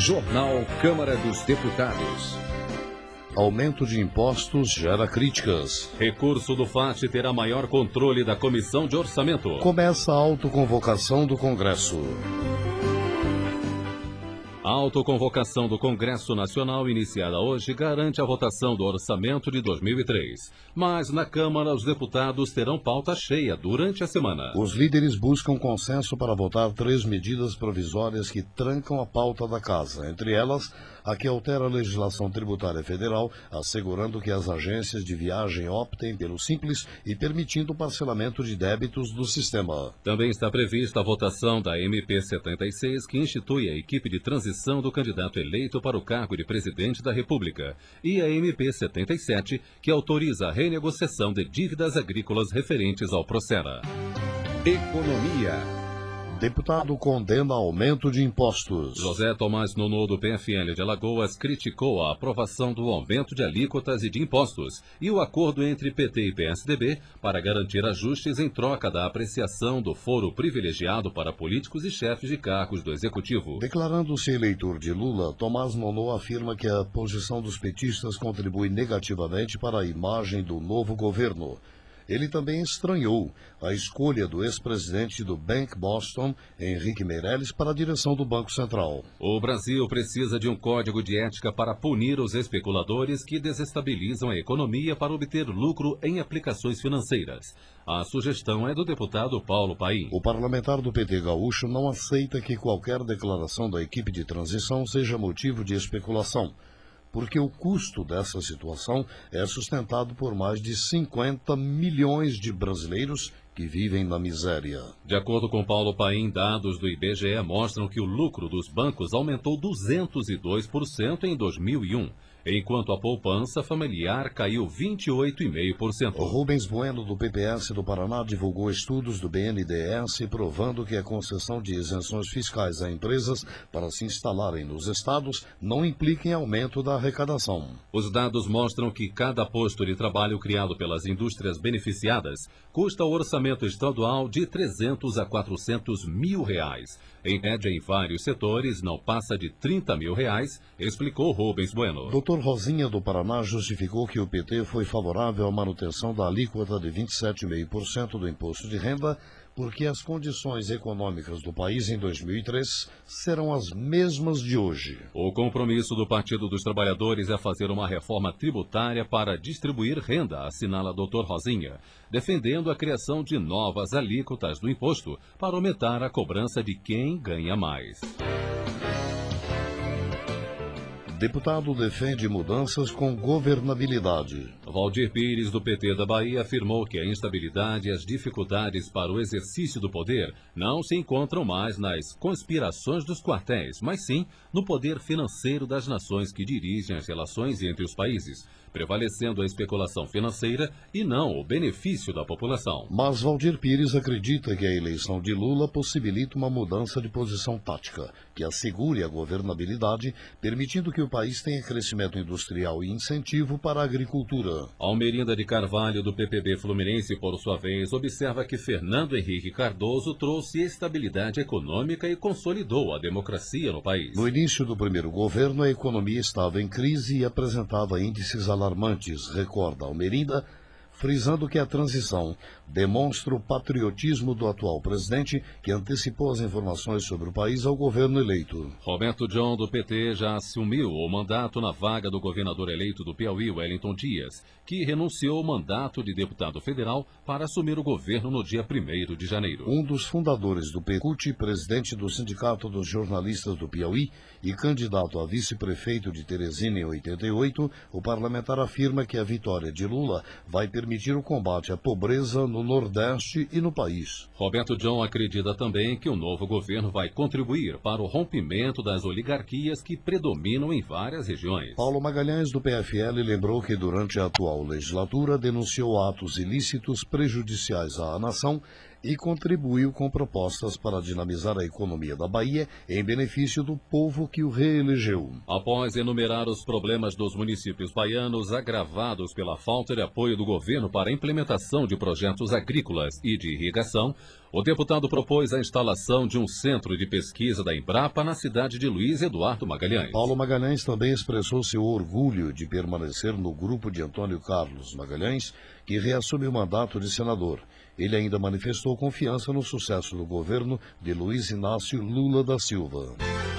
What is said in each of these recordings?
Jornal Câmara dos Deputados. Aumento de impostos gera críticas. Recurso do FAT terá maior controle da Comissão de Orçamento. Começa a autoconvocação do Congresso. A autoconvocação do Congresso Nacional, iniciada hoje, garante a votação do orçamento de 2003. Mas na Câmara, os deputados terão pauta cheia durante a semana. Os líderes buscam consenso para votar 3 medidas provisórias que trancam a pauta da Casa. Entre elas, a que altera a legislação tributária federal, assegurando que as agências de viagem optem pelo Simples e permitindo o parcelamento de débitos do sistema. Também está prevista a votação da MP 76, que institui a equipe de transição do candidato eleito para o cargo de presidente da República, e a MP 77, que autoriza a renegociação de dívidas agrícolas referentes ao Procera. Economia. Deputado condena aumento de impostos. José Tomás Nonô, do PFL de Alagoas, criticou a aprovação do aumento de alíquotas e de impostos e o acordo entre PT e PSDB para garantir ajustes em troca da apreciação do foro privilegiado para políticos e chefes de cargos do Executivo. Declarando-se eleitor de Lula, Tomás Nonô afirma que a posição dos petistas contribui negativamente para a imagem do novo governo. Ele também estranhou a escolha do ex-presidente do Bank Boston, Henrique Meirelles, para a direção do Banco Central. O Brasil precisa de um código de ética para punir os especuladores que desestabilizam a economia para obter lucro em aplicações financeiras. A sugestão é do deputado Paulo Paim. O parlamentar do PT gaúcho não aceita que qualquer declaração da equipe de transição seja motivo de especulação, porque o custo dessa situação é sustentado por mais de 50 milhões de brasileiros que vivem na miséria. De acordo com Paulo Paim, dados do IBGE mostram que o lucro dos bancos aumentou 202% em 2001, enquanto a poupança familiar caiu 28,5%. O Rubens Bueno, do PPS do Paraná, divulgou estudos do BNDES provando que a concessão de isenções fiscais a empresas para se instalarem nos estados não implica em aumento da arrecadação. Os dados mostram que cada posto de trabalho criado pelas indústrias beneficiadas custa ao orçamento estadual de 300 a 400 mil reais. Em média, em vários setores, não passa de 30 mil reais, explicou Rubens Bueno. Dr. Rosinha, do Paraná, justificou que o PT foi favorável à manutenção da alíquota de 27,5% do imposto de renda, porque as condições econômicas do país em 2003 serão as mesmas de hoje. O compromisso do Partido dos Trabalhadores é fazer uma reforma tributária para distribuir renda, assinala Dr. Rosinha, defendendo a criação de novas alíquotas do imposto para aumentar a cobrança de quem ganha mais. Deputado defende mudanças com governabilidade. Valdir Pires, do PT da Bahia, afirmou que a instabilidade e as dificuldades para o exercício do poder não se encontram mais nas conspirações dos quartéis, mas sim no poder financeiro das nações que dirigem as relações entre os países, prevalecendo a especulação financeira e não o benefício da população. Mas Valdir Pires acredita que a eleição de Lula possibilita uma mudança de posição tática, que assegure a governabilidade, permitindo que o país tenha crescimento industrial e incentivo para a agricultura. Almerinda de Carvalho, do PPB Fluminense, por sua vez, observa que Fernando Henrique Cardoso trouxe estabilidade econômica e consolidou a democracia no país. No início do primeiro governo, a economia estava em crise e apresentava índices alarmantes, recorda Almerinda, frisando que a transição demonstra o patriotismo do atual presidente, que antecipou as informações sobre o país ao governo eleito. Roberto John, do PT, já assumiu o mandato na vaga do governador eleito do Piauí, Wellington Dias, que renunciou ao mandato de deputado federal para assumir o governo no dia 1º de janeiro. Um dos fundadores do PECUT, presidente do Sindicato dos Jornalistas do Piauí e candidato a vice-prefeito de Teresina em 88, o parlamentar afirma que a vitória de Lula vai permitir o combate à pobreza no Nordeste e no país. Roberto John acredita também que o novo governo vai contribuir para o rompimento das oligarquias que predominam em várias regiões. Paulo Magalhães, do PFL, lembrou que durante a atual legislatura denunciou atos ilícitos prejudiciais à nação e contribuiu com propostas para dinamizar a economia da Bahia em benefício do povo que o reelegeu. Após enumerar os problemas dos municípios baianos agravados pela falta de apoio do governo para a implementação de projetos agrícolas e de irrigação, O deputado propôs a instalação de um centro de pesquisa da Embrapa na cidade de Luiz Eduardo Magalhães. Paulo Magalhães também expressou seu orgulho de permanecer no grupo de Antônio Carlos Magalhães, que reassume o mandato de senador. Ele ainda manifestou confiança no sucesso do governo de Luiz Inácio Lula da Silva.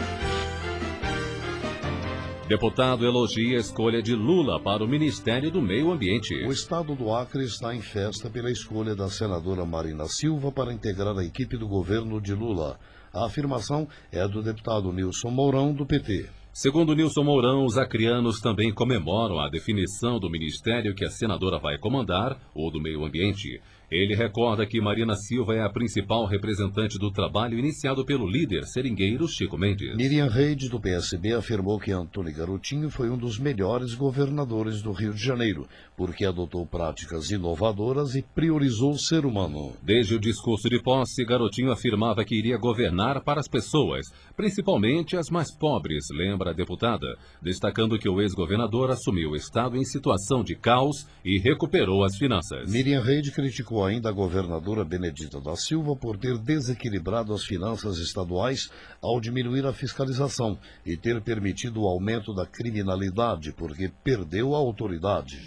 Deputado elogia a escolha de Lula para o Ministério do Meio Ambiente. O estado do Acre está em festa pela escolha da senadora Marina Silva para integrar a equipe do governo de Lula. A afirmação é do deputado Nilson Mourão, do PT. Segundo Nilson Mourão, os acrianos também comemoram a definição do ministério que a senadora vai comandar, ou do Meio Ambiente. Ele recorda que Marina Silva é a principal representante do trabalho iniciado pelo líder seringueiro Chico Mendes. Miriam Reide, do PSB, afirmou que Antônio Garotinho foi um dos melhores governadores do Rio de Janeiro, porque adotou práticas inovadoras e priorizou o ser humano. Desde o discurso de posse, Garotinho afirmava que iria governar para as pessoas, principalmente as mais pobres, lembra a deputada, destacando que o ex-governador assumiu o Estado em situação de caos e recuperou as finanças. Miriam Reide criticou ainda a governadora Benedita da Silva por ter desequilibrado as finanças estaduais ao diminuir a fiscalização e ter permitido o aumento da criminalidade, porque perdeu a autoridade.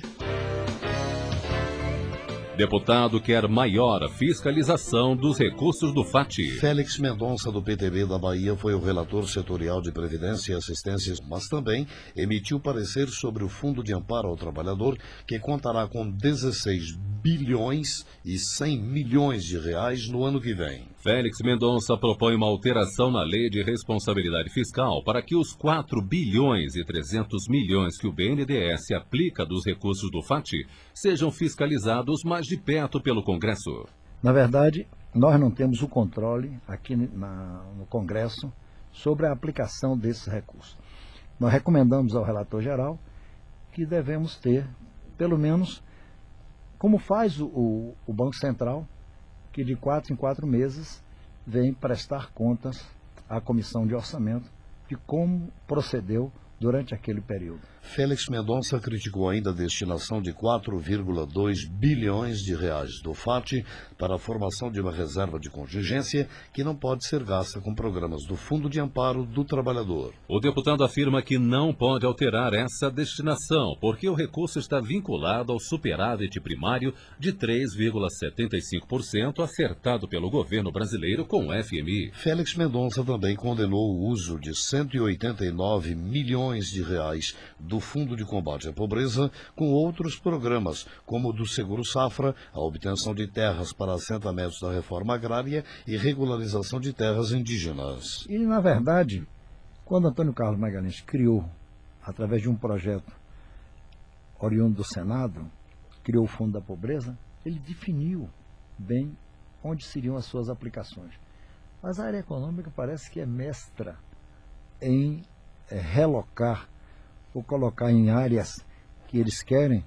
Deputado quer maior fiscalização dos recursos do FAT. Félix Mendonça, do PTB da Bahia, foi o relator setorial de Previdência e Assistência, mas também emitiu parecer sobre o Fundo de Amparo ao Trabalhador, que contará com 16 bilhões e 100 milhões de reais no ano que vem. Félix Mendonça propõe uma alteração na Lei de Responsabilidade Fiscal para que os 4 bilhões e 300 milhões que o BNDES aplica dos recursos do FAT sejam fiscalizados mais de perto pelo Congresso. Na verdade, nós não temos o controle aqui no Congresso sobre a aplicação desses recursos. Nós recomendamos ao relator geral que devemos ter, pelo menos, como faz o Banco Central, que de 4 em 4 meses vem prestar contas à Comissão de Orçamento de como procedeu durante aquele período. Félix Mendonça criticou ainda a destinação de 4,2 bilhões de reais do FAT para a formação de uma reserva de contingência que não pode ser gasta com programas do Fundo de Amparo do Trabalhador. O deputado afirma que não pode alterar essa destinação, porque o recurso está vinculado ao superávit primário de 3,75% acertado pelo governo brasileiro com o FMI. Félix Mendonça também condenou o uso de 189 milhões de reais do Fundo de Combate à Pobreza com outros programas, como o do Seguro Safra, a obtenção de terras para assentamentos da reforma agrária e regularização de terras indígenas. E, na verdade, quando Antônio Carlos Magalhães criou, através de um projeto oriundo do Senado, criou o Fundo da Pobreza, ele definiu bem onde seriam as suas aplicações. Mas a área econômica parece que é mestra em relocar ou colocar em áreas que eles querem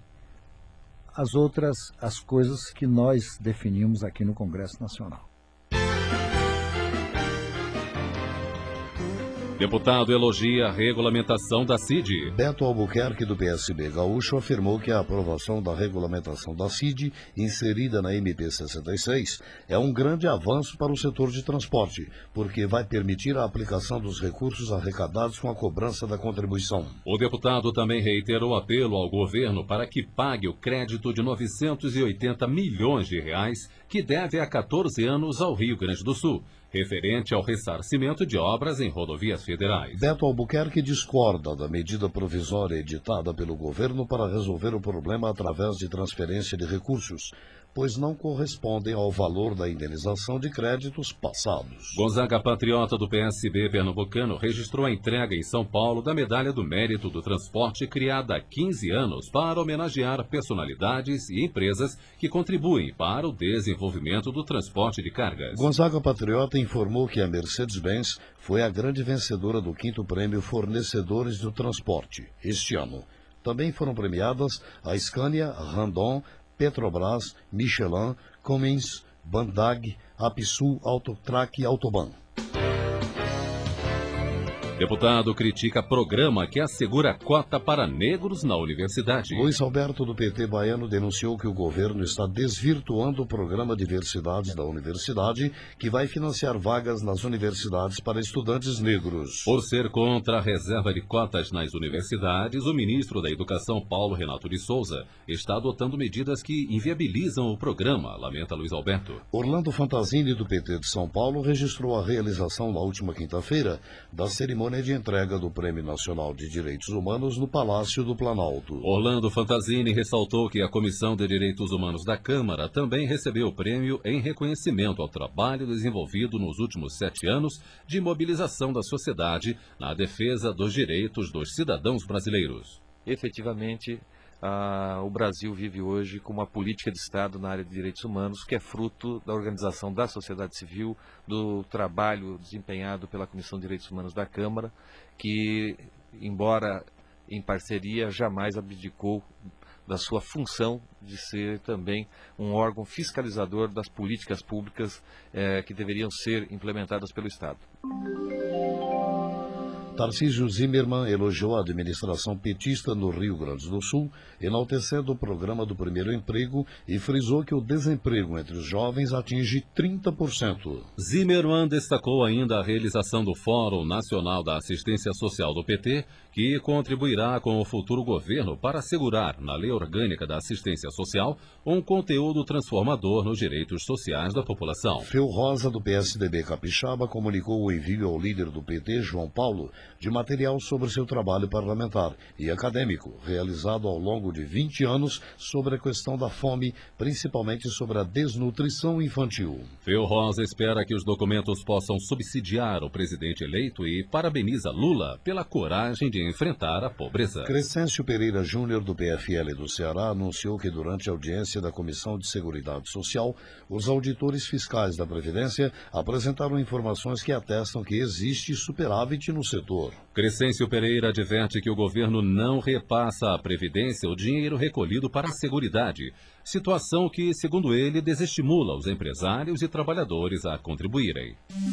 as coisas que nós definimos aqui no Congresso Nacional. Deputado elogia a regulamentação da CID. Beto Albuquerque, do PSB gaúcho, afirmou que a aprovação da regulamentação da CID, inserida na MP 66, é um grande avanço para o setor de transporte, porque vai permitir a aplicação dos recursos arrecadados com a cobrança da contribuição. O deputado também reiterou o apelo ao governo para que pague o crédito de 980 milhões de reais que deve há 14 anos ao Rio Grande do Sul, referente ao ressarcimento de obras em rodovias federais. Beto Albuquerque discorda da medida provisória editada pelo governo para resolver o problema através de transferência de recursos, pois não correspondem ao valor da indenização de créditos passados. Gonzaga Patriota, do PSB pernambucano, registrou a entrega em São Paulo da Medalha do Mérito do Transporte, criada há 15 anos para homenagear personalidades e empresas que contribuem para o desenvolvimento do transporte de cargas. Gonzaga Patriota informou que a Mercedes-Benz foi a grande vencedora do 5º Prêmio Fornecedores do Transporte este ano. Também foram premiadas a Scania, Randon, Petrobras, Michelin, Cummins, Bandag, Apsul, Autotrac e Autoban. Deputado critica programa que assegura cota para negros na universidade. Luiz Alberto, do PT baiano, denunciou que o governo está desvirtuando o programa Diversidade da Universidade, que vai financiar vagas nas universidades para estudantes negros. Por ser contra a reserva de cotas nas universidades, o ministro da Educação, Paulo Renato de Souza, está adotando medidas que inviabilizam o programa, lamenta Luiz Alberto. Orlando Fantazini, do PT de São Paulo, registrou a realização na última quinta-feira da cerimônia de entrega do Prêmio Nacional de Direitos Humanos no Palácio do Planalto. Orlando Fantazini ressaltou que a Comissão de Direitos Humanos da Câmara também recebeu o prêmio em reconhecimento ao trabalho desenvolvido nos últimos 7 anos de mobilização da sociedade na defesa dos direitos dos cidadãos brasileiros. Efetivamente, o Brasil vive hoje com uma política de Estado na área de direitos humanos que é fruto da organização da sociedade civil, do trabalho desempenhado pela Comissão de Direitos Humanos da Câmara, que, embora em parceria, jamais abdicou da sua função de ser também um órgão fiscalizador das políticas públicas que deveriam ser implementadas pelo Estado. Tarcísio Zimmermann elogiou a administração petista no Rio Grande do Sul, enaltecendo o programa do primeiro emprego e frisou que o desemprego entre os jovens atinge 30%. Zimmermann destacou ainda a realização do Fórum Nacional da Assistência Social do PT, que contribuirá com o futuro governo para assegurar, na Lei Orgânica da Assistência Social, um conteúdo transformador nos direitos sociais da população. Fel Rosa, do PSDB Capixaba, comunicou o envio ao líder do PT, João Paulo, de material sobre seu trabalho parlamentar e acadêmico, realizado ao longo de 20 anos sobre a questão da fome, principalmente sobre a desnutrição infantil. Fel Rosa espera que os documentos possam subsidiar o presidente eleito e parabeniza Lula pela coragem de enfrentar a pobreza. Crescêncio Pereira Júnior, do PFL do Ceará, anunciou que durante a audiência da Comissão de Seguridade Social, os auditores fiscais da Previdência apresentaram informações que atestam que existe superávit no setor. Crescêncio Pereira adverte que o governo não repassa à Previdência o dinheiro recolhido para a Seguridade, situação que, segundo ele, desestimula os empresários e trabalhadores a contribuírem.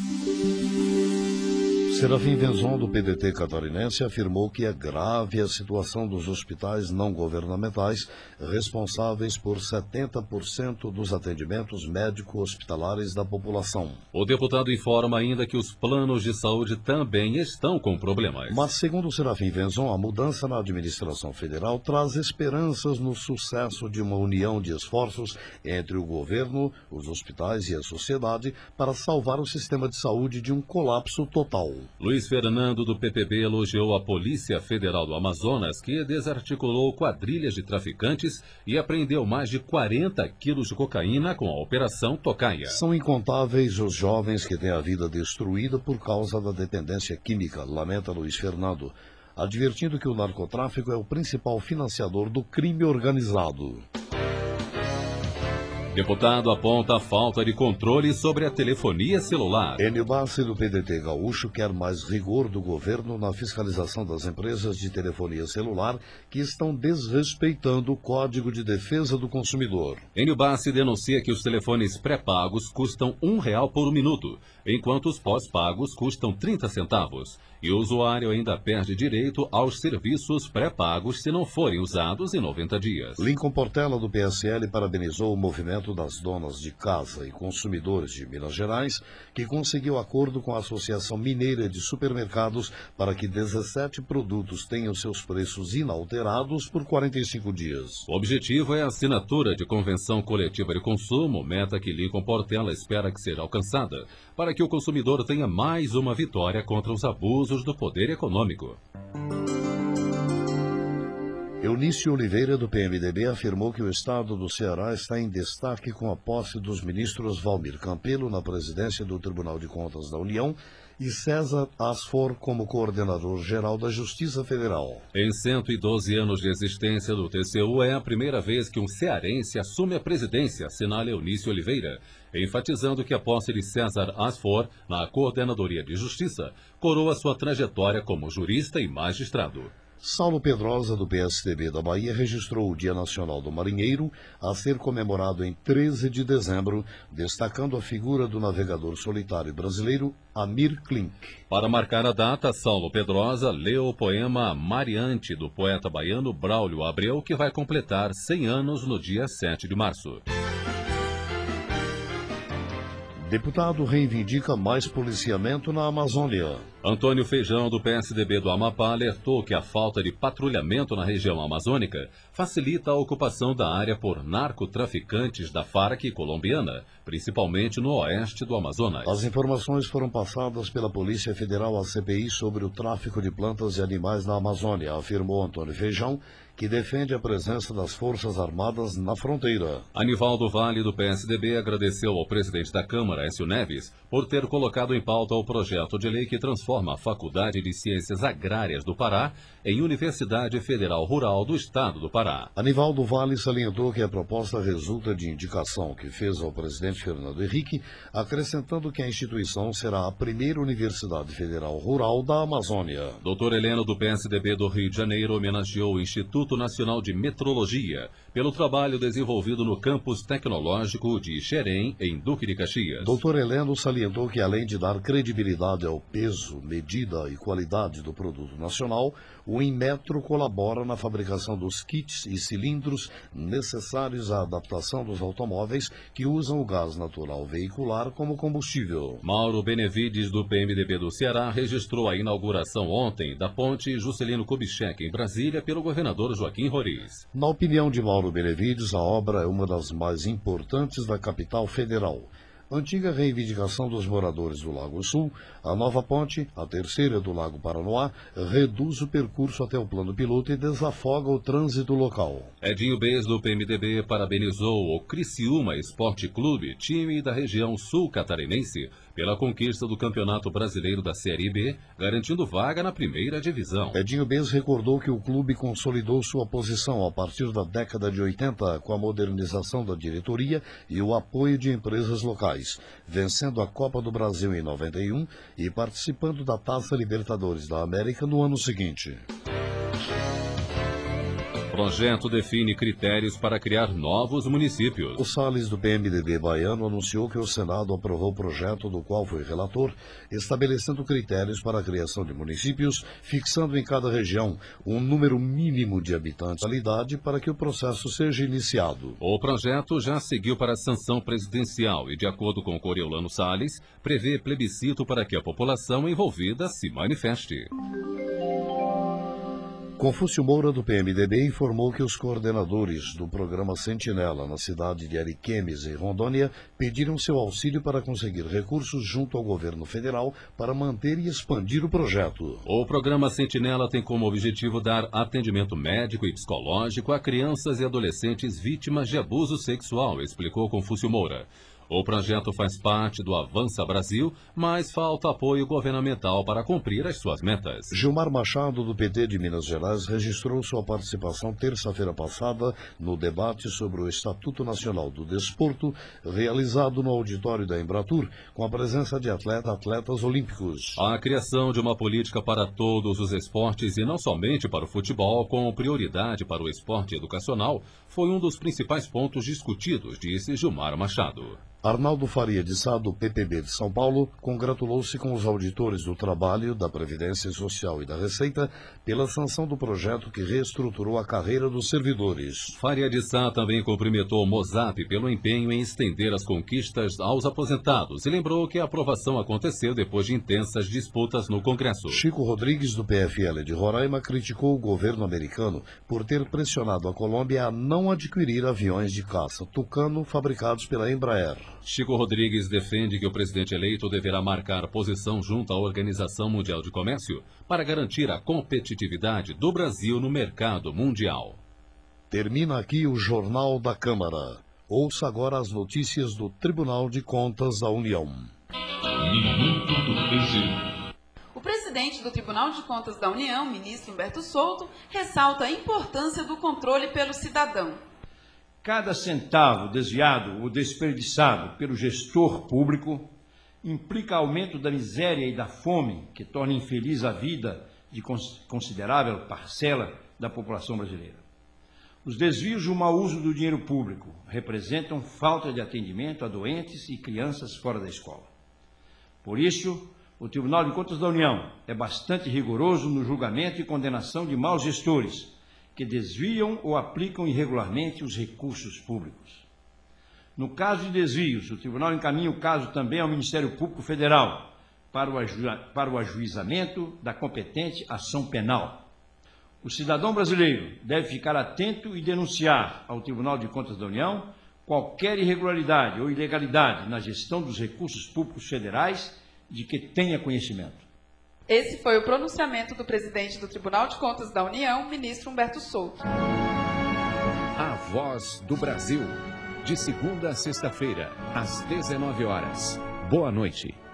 Serafim Venzon, do PDT catarinense, afirmou que é grave a situação dos hospitais não governamentais, responsáveis por 70% dos atendimentos médico-hospitalares da população. O deputado informa ainda que os planos de saúde também estão com problemas. Mas, segundo Serafim Venzon, a mudança na administração federal traz esperanças no sucesso de uma união de esforços entre o governo, os hospitais e a sociedade para salvar o sistema de saúde de um colapso total. Luiz Fernando, do PPB, elogiou a Polícia Federal do Amazonas, que desarticulou quadrilhas de traficantes e apreendeu mais de 40 quilos de cocaína com a Operação Tocaia. São incontáveis os jovens que têm a vida destruída por causa da dependência química, lamenta Luiz Fernando, advertindo que o narcotráfico é o principal financiador do crime organizado. Deputado aponta a falta de controle sobre a telefonia celular. Enio Bassi, do PDT gaúcho, quer mais rigor do governo na fiscalização das empresas de telefonia celular que estão desrespeitando o Código de Defesa do Consumidor. Enio Bassi denuncia que os telefones pré-pagos custam R$1 por minuto, enquanto os pós-pagos custam 30 centavos. E o usuário ainda perde direito aos serviços pré-pagos se não forem usados em 90 dias. Lincoln Portela, do PSL, parabenizou o movimento das donas de casa e consumidores de Minas Gerais, que conseguiu acordo com a Associação Mineira de Supermercados para que 17 produtos tenham seus preços inalterados por 45 dias. O objetivo é a assinatura de convenção coletiva de consumo, meta que Lincoln Portela espera que seja alcançada, para que o consumidor tenha mais uma vitória contra os abusos do poder econômico. Eunício Oliveira, do PMDB, afirmou que o estado do Ceará está em destaque com a posse dos ministros Valmir Campelo na presidência do Tribunal de Contas da União e César Asfor como coordenador-geral da Justiça Federal. Em 112 anos de existência do TCU, é a primeira vez que um cearense assume a presidência, assinala Eunício Oliveira, enfatizando que a posse de César Asfor na Coordenadoria de Justiça coroa sua trajetória como jurista e magistrado. Saulo Pedrosa, do PSDB da Bahia, registrou o Dia Nacional do Marinheiro, a ser comemorado em 13 de dezembro, destacando a figura do navegador solitário brasileiro Amir Klink. Para marcar a data, Saulo Pedrosa leu o poema Mariante, do poeta baiano Braulio Abreu, que vai completar 100 anos no dia 7 de março. Deputado reivindica mais policiamento na Amazônia. Antônio Feijão, do PSDB do Amapá, alertou que a falta de patrulhamento na região amazônica facilita a ocupação da área por narcotraficantes da Farc colombiana, principalmente no oeste do Amazonas. As informações foram passadas pela Polícia Federal à CPI sobre o tráfico de plantas e animais na Amazônia, afirmou Antônio Feijão, que defende a presença das Forças Armadas na fronteira. Anivaldo Vale, do PSDB, agradeceu ao presidente da Câmara, Écio Neves, por ter colocado em pauta o projeto de lei que transforma a Faculdade de Ciências Agrárias do Pará em Universidade Federal Rural do Estado do Pará. Anivaldo Vale salientou que a proposta resulta de indicação que fez ao presidente Fernando Henrique, acrescentando que a instituição será a primeira Universidade Federal Rural da Amazônia. Doutor Heleno, do PSDB do Rio de Janeiro, homenageou o Instituto Nacional de Metrologia pelo trabalho desenvolvido no campus tecnológico de Xerém, em Duque de Caxias. Doutor Heleno salientou que, além de dar credibilidade ao peso, medida e qualidade do produto nacional, o Inmetro colabora na fabricação dos kits e cilindros necessários à adaptação dos automóveis que usam o gás natural veicular como combustível. Mauro Benevides, do PMDB do Ceará, registrou a inauguração ontem da ponte Juscelino Kubitschek, em Brasília, pelo governador Joaquim Roriz. Na opinião de Mauro Benevides, a obra é uma das mais importantes da capital federal. Antiga reivindicação dos moradores do Lago Sul, a nova ponte, a terceira do Lago Paranoá, reduz o percurso até o plano piloto e desafoga o trânsito local. Edinho Bez, do PMDB, parabenizou o Criciúma Esporte Clube, time da região sul catarinense, pela conquista do Campeonato Brasileiro da Série B, garantindo vaga na primeira divisão. Edinho Bez recordou que o clube consolidou sua posição a partir da década de 80 com a modernização da diretoria e o apoio de empresas locais, vencendo a Copa do Brasil em 91 e participando da Taça Libertadores da América no ano seguinte. O projeto define critérios para criar novos municípios. O Salles, do PMDB baiano, anunciou que o Senado aprovou o projeto do qual foi relator, estabelecendo critérios para a criação de municípios, fixando em cada região um número mínimo de habitantes da localidade para que o processo seja iniciado. O projeto já seguiu para a sanção presidencial e, de acordo com Coriolano Salles, prevê plebiscito para que a população envolvida se manifeste. Confúcio Moura, do PMDB, informou que os coordenadores do programa Sentinela na cidade de Ariquemes, em Rondônia, pediram seu auxílio para conseguir recursos junto ao governo federal para manter e expandir o projeto. O programa Sentinela tem como objetivo dar atendimento médico e psicológico a crianças e adolescentes vítimas de abuso sexual, explicou Confúcio Moura. O projeto faz parte do Avança Brasil, mas falta apoio governamental para cumprir as suas metas. Gilmar Machado, do PT de Minas Gerais, registrou sua participação terça-feira passada no debate sobre o Estatuto Nacional do Desporto, realizado no auditório da Embratur, com a presença de atletas olímpicos. A criação de uma política para todos os esportes e não somente para o futebol, com prioridade para o esporte educacional, foi um dos principais pontos discutidos, disse Gilmar Machado. Arnaldo Faria de Sá, do PPB de São Paulo, congratulou-se com os auditores do Trabalho, da Previdência Social e da Receita pela sanção do projeto que reestruturou a carreira dos servidores. Faria de Sá também cumprimentou o Mozap pelo empenho em estender as conquistas aos aposentados e lembrou que a aprovação aconteceu depois de intensas disputas no Congresso. Chico Rodrigues, do PFL de Roraima, criticou o governo americano por ter pressionado a Colômbia a não adquirir aviões de caça Tucano fabricados pela Embraer. Chico Rodrigues defende que o presidente eleito deverá marcar posição junto à Organização Mundial de Comércio para garantir a competitividade do Brasil no mercado mundial. Termina aqui o Jornal da Câmara. Ouça agora as notícias do Tribunal de Contas da União. Minuto do TCU. O presidente do Tribunal de Contas da União, ministro Humberto Souto, ressalta a importância do controle pelo cidadão. Cada centavo desviado ou desperdiçado pelo gestor público implica aumento da miséria e da fome, que torna infeliz a vida de considerável parcela da população brasileira. Os desvios e o mau uso do dinheiro público representam falta de atendimento a doentes e crianças fora da escola. Por isso, o Tribunal de Contas da União é bastante rigoroso no julgamento e condenação de maus gestores que desviam ou aplicam irregularmente os recursos públicos. No caso de desvios, o Tribunal encaminha o caso também ao Ministério Público Federal para o ajuizamento da competente ação penal. O cidadão brasileiro deve ficar atento e denunciar ao Tribunal de Contas da União qualquer irregularidade ou ilegalidade na gestão dos recursos públicos federais de que tenha conhecimento. Esse foi o pronunciamento do presidente do Tribunal de Contas da União, ministro Humberto Souto. A Voz do Brasil, de segunda a sexta-feira, às 19 horas. Boa noite.